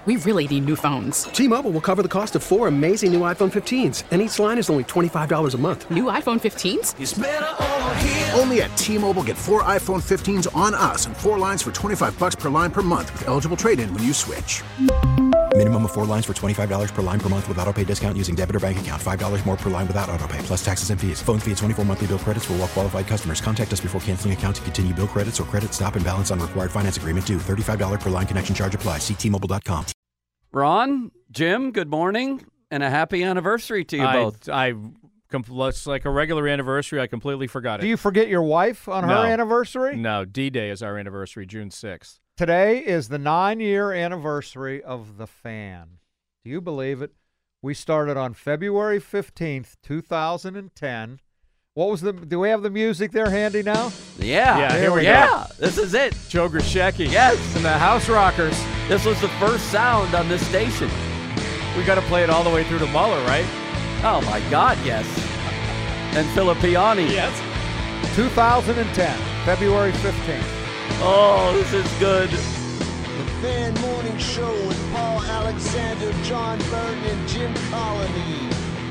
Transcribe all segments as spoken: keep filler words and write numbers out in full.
We really need new phones. T-Mobile will cover the cost of four amazing new iPhone fifteens, and each line is only twenty-five dollars a month. New iPhone fifteens? It's better over here. Only at T-Mobile, get four iPhone fifteens on us and four lines for twenty-five dollars per line per month with eligible trade-in when you switch. Minimum of four lines for twenty-five dollars per line per month with autopay discount using debit or bank account. five dollars more per line without autopay, plus taxes and fees. Phone fee at twenty-four monthly bill credits for well-qualified customers. Contact us before canceling account to continue bill credits or credit stop and balance on required finance agreement due. thirty-five dollars per line connection charge applies. See T Mobile dot com. Ron, Jim, good morning, and a happy anniversary to you I, both. I, it's like a regular anniversary. I completely forgot it. Do you forget your wife on No. her anniversary? No, D-Day is our anniversary, June sixth. Today is the nine-year anniversary of The Fan. Do you believe it? We started on February fifteenth, two thousand ten. What was the? Do we have the music there handy now? Yeah, Yeah, here we yeah, this is it. Joe Grishecki. Yes. And the House Rockers. This was the first sound on this station. We got to play it all the way through to Muller, right? Oh, my God, yes. And Filippiani. Yes. two thousand ten, February fifteenth. Oh, this is good. The Fan Morning Show with Paul Alexander, John Burton, and Jim Colony.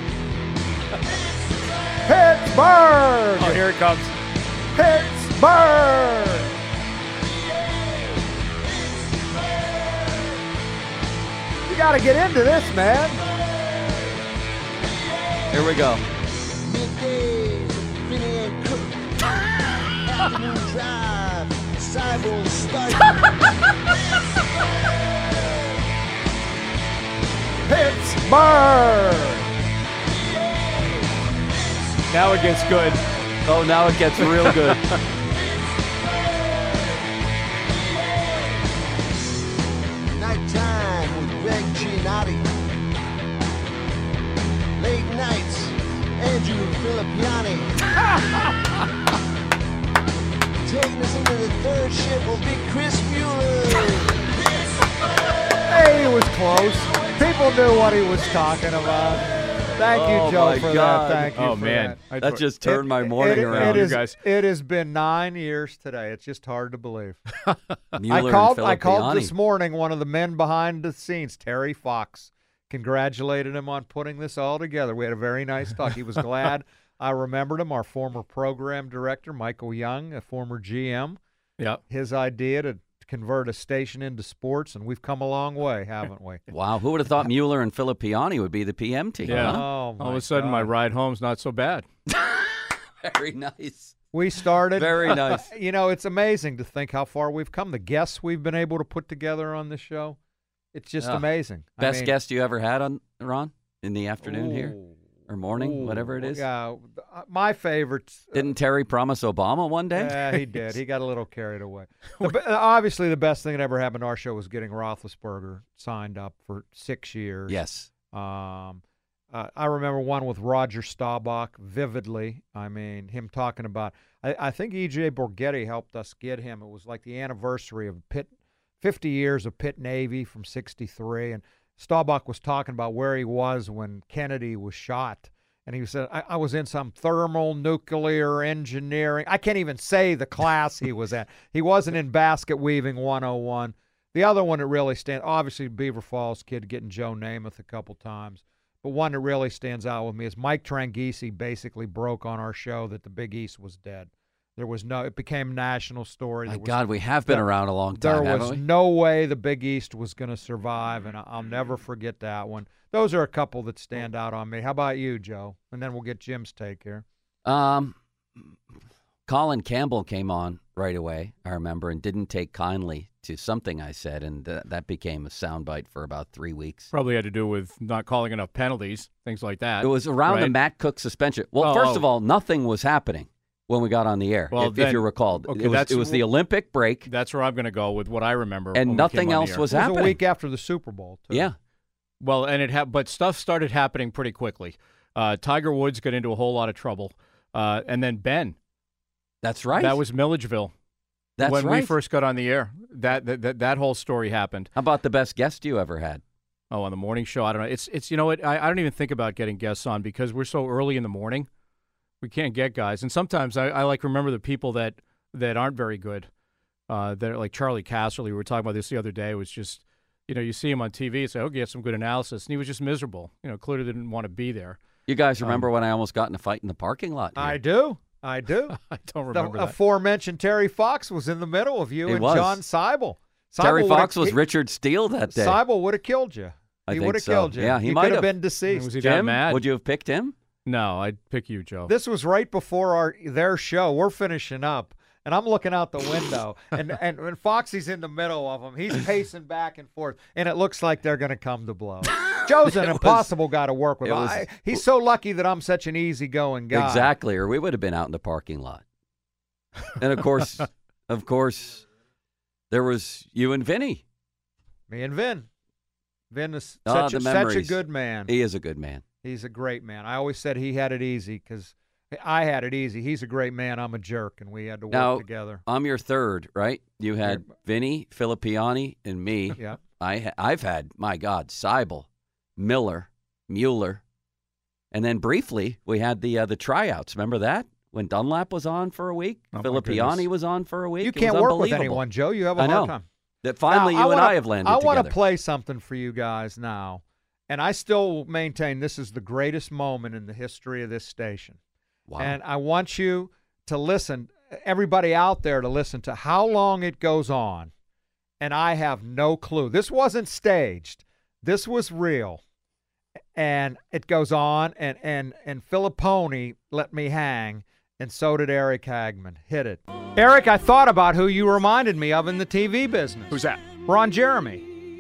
Pittsburgh! Oh, here it comes. Pittsburgh! You got to get into this, man. Here we go. Midday, Vinny and Cook. Afternoon drive, Cyber start. Pittsburgh! Now it gets good. Oh, now it gets real good. Nighttime with Greg Giannotti. Late nights, Andrew Filippiani. Taking us into the third shift will be Chris Mueller. Hey, he was close. People knew what he was talking about. Thank you, Oh, Joe, my for God. that. Thank you Oh, for man. that. That just turned my morning it, around. It, is, You guys. it has been nine years today. It's just hard to believe. Mueller I called. and I called Filippiani. this morning. One of the men behind the scenes, Terry Fox, congratulated him on putting this all together. We had a very nice talk. He was glad I remembered him. Our former program director, Michael Young, a former G M. Yep. His idea to convert a station into sports, and we've come a long way, haven't we? Wow, who would have thought Mueller and Filippiani would be the P M team? Yeah. Huh? Oh, my All of a sudden, my God. ride home's not so bad. Very nice. We started. Very nice. You know, it's amazing to think how far we've come. The guests we've been able to put together on this show, it's just Yeah. amazing. I Best mean, guest you ever had on, Ron? In the afternoon here? ooh, Or morning, ooh, whatever it is? Yeah, uh, my favorites. uh, Didn't Terry promise Obama one day? Yeah, he did. He got a little carried away. The be- obviously, the best thing that ever happened to our show was getting Roethlisberger signed up for six years. Yes. Um, uh, I remember one with Roger Staubach vividly. I mean, him talking about. I, I think E J Borghetti helped us get him. It was like the anniversary of Pitt, fifty years of Pitt Navy from sixty-three, and Staubach was talking about where he was when Kennedy was shot. And he said, I, I was in some thermal nuclear engineering. I can't even say the class he was at. He wasn't in basket weaving one oh one. The other one that really stands, obviously Beaver Falls kid getting Joe Namath a couple times. But one that really stands out with me is Mike Tranghese basically broke on our show that the Big East was dead. There was no, it became a national story. My There was- God, we have been there- around a long time, There haven't was we? no way the Big East was going to survive, and I- I'll never forget that one. Those are a couple that stand out on me. How about you, Joe? And then we'll get Jim's take here. Um, Colin Campbell came on right away, I remember, and didn't take kindly to something I said, and th- that became a soundbite for about three weeks. Probably had to do with not calling enough penalties, things like that. It was around the right? Matt Cook suspension. Well, Oh, first oh. of all, nothing was happening when we got on the air, Well, if, then- if you recall. okay, it was, that's- it was the Olympic break, That's where I'm going to go with what I remember. when and we nothing came on the else air. was It was happening. a week after the Super Bowl, too. Yeah. Well, and it ha- but stuff started happening pretty quickly. Uh, Tiger Woods got into a whole lot of trouble, uh, and then Ben. That's right. That was Milledgeville. That's when right. we first got on the air. That, that that that whole story happened. How about the best guest you ever had? Oh, on the morning show, I don't know. It's it's you know what I, I don't even think about getting guests on because we're so early in the morning. We can't get guys, and sometimes I, I like remember the people that that aren't very good. Uh, that are like Charlie Casserly. We were talking about this the other day. It was just you know, you see him on T V and say, "Okay, he had some good analysis," and he was just miserable. You know, clearly didn't want to be there. You guys remember Um, when I almost got in a fight in the parking lot? Here? I do. I do. I don't The remember that. aforementioned Terry Fox was in the middle of you He and was. John Seibel. Terry Seibel Fox would've- was he- Richard Steele that day. Seibel would have killed you. I he think would have so. killed you. Yeah, he you might could have. have been deceased. Was he that Jim, mad? would you have picked him? No, I'd pick you, Joe. This was right before our their show. We're finishing up, and I'm looking out the window, and and when Foxy's in the middle of them, he's pacing back and forth, and it looks like they're going to come to blows. Joe's an It was- impossible guy to work with. it was- I, he's so lucky that I'm such an easygoing guy. Exactly, or we would have been out in the parking lot. And of course, of course, there was you and Vinny. Me and Vin. Vin is Ah, such, the a, such a memories. good man. He is a good man. He's a great man. I always said he had it easy because I had it easy. He's a great man. I'm a jerk, and we had to work Now, together. I'm your third, right? You had Vinny, Filippiani, and me. Yeah. I ha- I've had, my God, Seibel, Miller, Mueller, and then briefly we had the uh, the tryouts. Remember that when Dunlap was on for a week, Oh, my Filippiani goodness. was on for a week. You It can't was work with unbelievable. anyone, Joe. You have a I know. hard time. That finally Now, you and wanna- I have landed I together. want to play something for you guys now, and I still maintain this is the greatest moment in the history of this station. Wow. And I want you to listen, everybody out there to listen to how long it goes on, and I have no clue. This wasn't staged. This was real. And it goes on, and and and Filipponi let me hang, and so did Eric Hagman. Hit it. Eric, I thought about who you reminded me of in the T V business. Who's that? Ron Jeremy.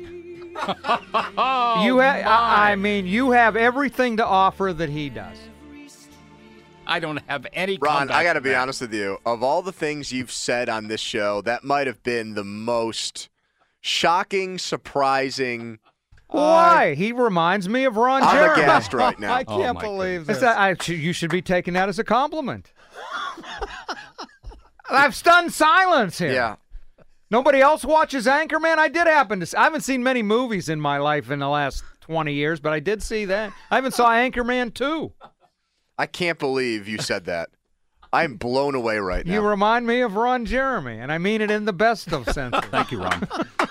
Oh, you ha- I, I mean, you have everything to offer that he does. I don't have any. Ron, comeback I got to to be that. honest with you. Of all the things you've said on this show, that might have been the most shocking, surprising. Why? He reminds me of Ron I'm Jeremy. aghast right now. I Oh, can't my believe goodness. this. I, you should be taking that as a compliment. I've stunned silence here. Yeah. Nobody else watches Anchorman? I did happen to see. I haven't seen many movies in my life in the last twenty years, but I did see that. I even saw Anchorman two. I can't believe you said that. I'm blown away right now. You remind me of Ron Jeremy, and I mean it in the best of senses. Thank you, Ron.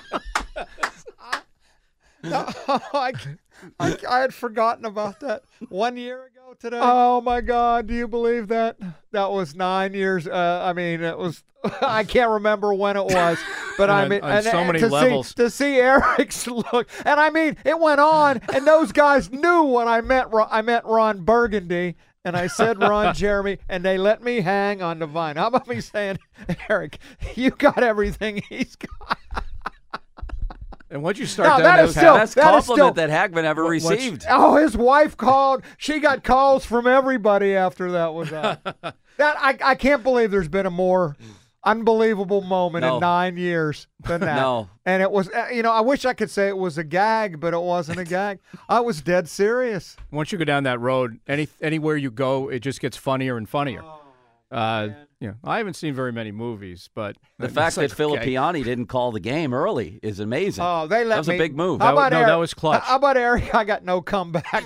No, I, I, I had forgotten about that one year ago today. Oh, my God. Do you believe that? That was nine years. Uh, I mean, it was, I can't remember when it was, but I On- mean, on and, so and many to levels. See, to see Eric's look, and I mean, it went on, and those guys knew when I meant, Ron- I meant Ron Burgundy. And I said Ron Jeremy, and they let me hang on the vine. How about me saying, Eric, you got everything he's got. And once you start No, down that those is still- Best that is compliment still- that Hagman ever received. Oh, his wife called. She got calls from everybody after that was out. that I, I can't believe there's been a more unbelievable moment No. in nine years than that. No. And it was, uh, you know, I wish I could say it was a gag, but it wasn't a gag. I was dead serious. Once you go down that road, any anywhere you go, it just gets funnier and funnier. Oh, uh, you know, I haven't seen very many movies, but The it's fact like, that okay. Filippiani didn't call the game early is amazing. Oh, they let that was me. a big move. How That was- about no, Eric? that was clutch. How about Eric? I got no comeback.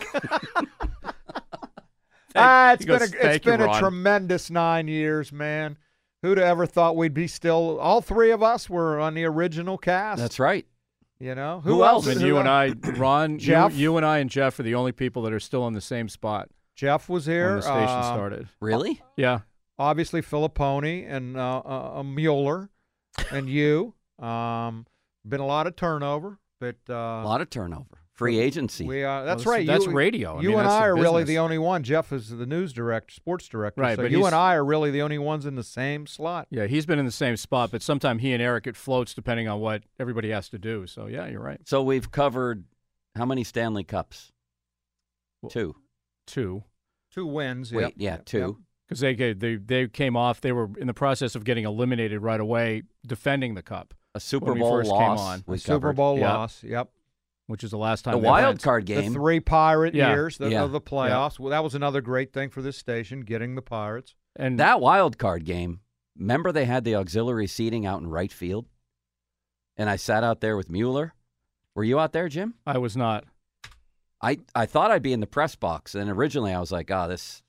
ah, it's He been goes, a, it's "Thank you, been a Ron." tremendous nine years, man. Who'd have ever thought we'd be still? All three of us were on the original cast. That's right. You know Who else? And who you and else? I, Ron, you, Jeff? you and I and Jeff are the only people that are still on the same spot Jeff was here. when the station uh, started. Really? Yeah. Obviously, Filipponi and uh, uh, Mueller, and you. Um, been a lot of turnover, but uh, A lot of turnover. Free agency. we are. That's Well, right. that's you, radio. I You mean, and that's I the are really business. the only one. Jeff is the news director, sports director. Right, So but you he's- and I are really the only ones in the same slot. Yeah, he's been in the same spot, but sometime he and Eric, it floats depending on what everybody has to do. So, yeah, you're right. So we've covered how many Stanley Cups? Well, Two. Two. Two wins. Wait, yep, yeah, yep, two. yep. Because they, ga- they they came off, they were in the process of getting eliminated right away, defending the cup, A Super When we Bowl first came loss. on. we A Super covered. Bowl Yep. loss. Yep. which is the last time The they wild went. card The game. three pirate Yeah. years the, Yeah. of the playoffs. Well, that was another great thing for this station, getting the Pirates. And That wild card game, remember they had the auxiliary seating out in right field? And I sat out there with Mueller. Were you out there, Jim? I was not. I, I thought I'd be in the press box, and originally I was like, oh, this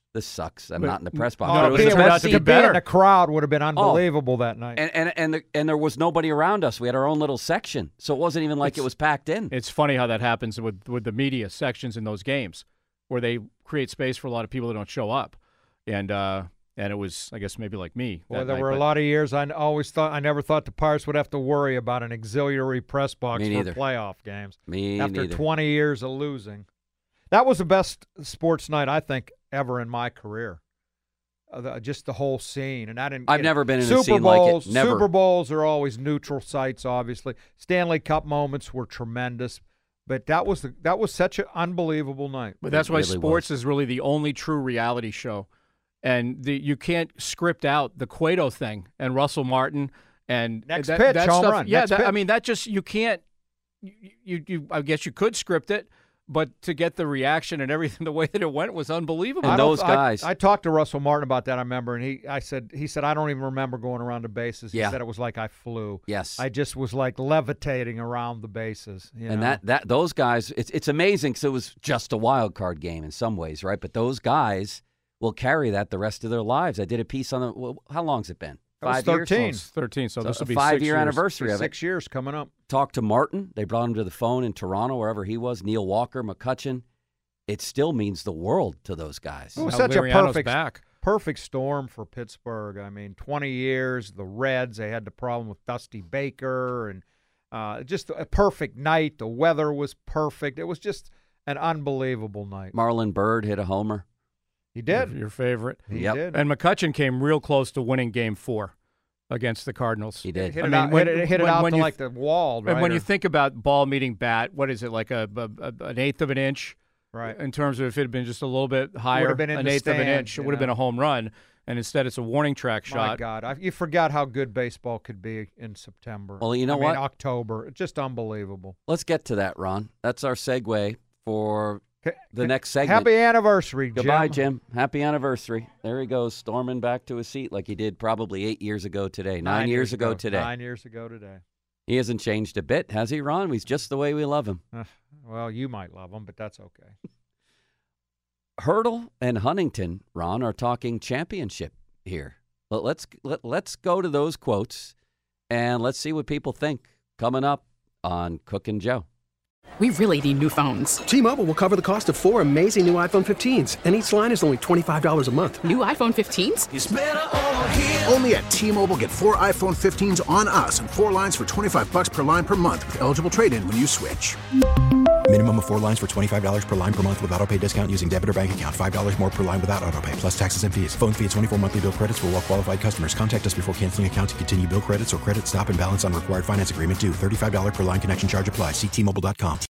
this sucks. I'm But- not in the press box. No, But it was but the it turned out best to be seat. To be in better. the crowd would have been unbelievable that night. And and and, the, and there was nobody around us. We had our own little section, so it wasn't even like It's- it was packed in. It's funny how that happens with with the media sections in those games, where they create space for a lot of people that don't show up, and uh, and it was, I guess, maybe like me. Well, that there night, were a but- lot of years I always thought I never thought the Pirates would have to worry about an auxiliary press box Me for neither. playoff games. Me After neither. twenty years of losing, that was the best sports night I think ever in my career. Uh, the, just the whole scene, and I didn't. I've you know, never been in a Super scene like it. Bowls. Never. Super Bowls are always neutral sites, obviously. Stanley Cup moments were tremendous, but that was the, that was such an unbelievable night. But that's It why really sports was. is really the only true reality show, and the, you can't script out the Cueto thing and Russell Martin and Next that, pitch, that home stuff. run. Yeah, Next that, I pitch. mean that just you can't. You, you, you I guess you could script it, but to get the reaction and everything the way that it went was unbelievable. And I don't- those I- guys- I, talked to Russell Martin about that. I remember, and he, I said, he said, I don't even remember going around the bases. He Yeah. said it was like I flew. Yes. I just was like levitating around the bases. You And know? that, that those guys, it's it's amazing because it was just a wild card game in some ways, right? But those guys will carry that the rest of their lives. I did a piece on the. Well, how long's it been? That was Five thirteen. years. It's thirteen, so, So this will a be five six year years. anniversary of it. six years coming up. Talked to Martin. They brought him to the phone in Toronto, wherever he was. Neil Walker, McCutcheon. It still means the world to those guys. It was Now such a Liriano's perfect, back. perfect storm for Pittsburgh. I mean, twenty years, the Reds, they had the problem with Dusty Baker, and uh, just a perfect night. The weather was perfect. It was just an unbelievable night. Marlon Byrd hit a homer. He did. Your, your favorite. He Yep. did. And McCutcheon came real close to winning Game Four against the Cardinals. He did. Hit I it mean, out, when- hit it, hit it when- out when to you- like the wall, right? And when Or- you think about ball meeting bat, what is it, like a, a, a an eighth of an inch? right. In terms of if it had been just a little bit higher, been in an the eighth of an stand, inch, it you would have know. been a home run. And instead, it's a warning track My shot. God, I, you forgot how good baseball could be in September. Well, you know I what? mean, October, just unbelievable. Let's get to that, Ron. That's our segue for Okay, the next segment. Happy anniversary, Jim. Goodbye, Jim. Happy anniversary. There he goes, storming back to his seat like he did probably eight years ago today. Nine, years, ago, today. Nine years ago today. He hasn't changed a bit, has he, Ron? He's just the way we love him. Uh, well, you might love him, but that's okay. Hurdle and Huntington, Ron, are talking championship here. But let's let, let's go to those quotes and let's see what people think coming up on Cook and Joe. We really need new phones. T-Mobile will cover the cost of four amazing new iPhone fifteens, and each line is only twenty-five dollars a month. New iPhone fifteens? Only at T-Mobile, get four iPhone fifteens on us and four lines for twenty-five bucks per line per month with eligible trade-in when you switch. Minimum of four lines for twenty-five dollars per line per month with autopay discount using debit or bank account. five dollars more per line without autopay, plus taxes and fees. Phone fee at twenty-four monthly bill credits for well-qualified customers. Contact us before canceling account to continue bill credits or credit stop and balance on required finance agreement due. thirty-five dollars per line connection charge applies. See T Mobile dot com.